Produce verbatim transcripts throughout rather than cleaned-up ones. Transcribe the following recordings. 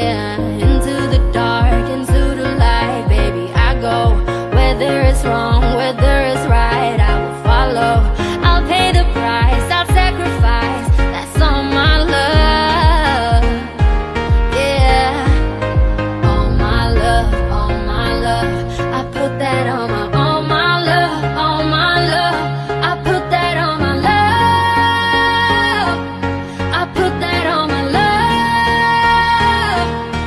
yeah. Into the dark, into the light, baby, I go. Whether it's wrong, whether it's right, I will follow. I'll pay the price, I'll sacrifice. That's all my love, yeah. All my love, all my love, I put that on my, all my love, all my love, I put that on my love, I put that on my love.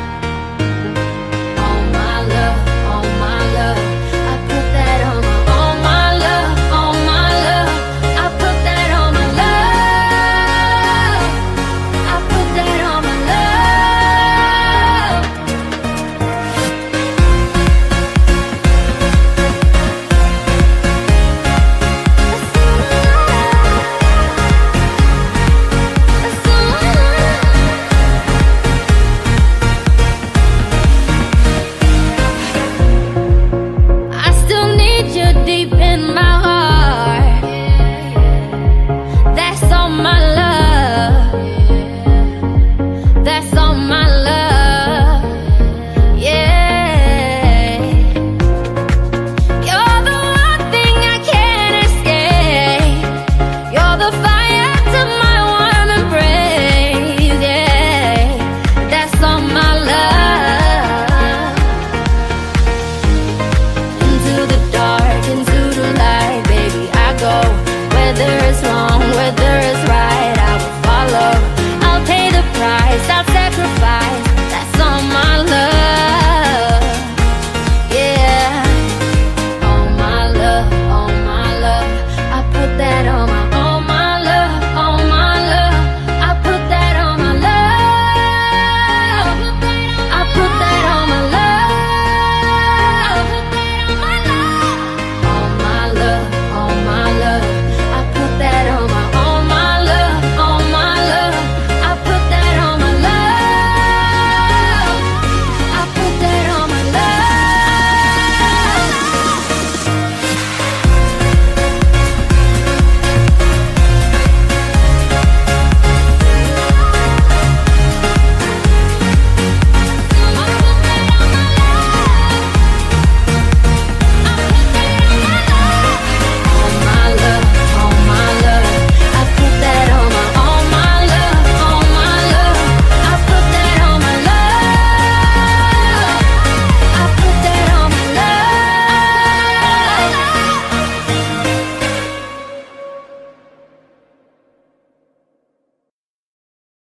All my love, all my love, I put that on my, all my love, all my love, I put that on my love, I put that on my love. I still need you deep in my heart. That's all my love. That's all my